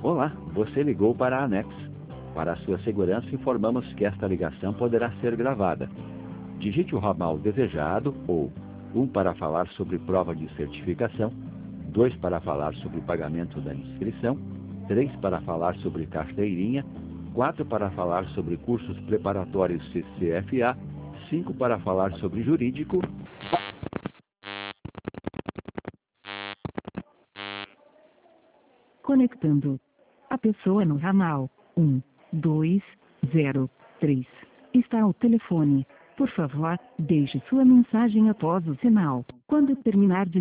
Olá, você ligou para a Anex. Para a sua segurança, informamos que esta ligação poderá ser gravada. Digite o ramal desejado ou 1 para falar sobre prova de certificação, 2 para falar sobre pagamento da inscrição, 3 para falar sobre carteirinha, 4 para falar sobre cursos preparatórios CCFA, 5 para falar sobre jurídico. Conectando. A pessoa no ramal 1203 está ao telefone. Por favor, deixe sua mensagem após o sinal. Quando terminar de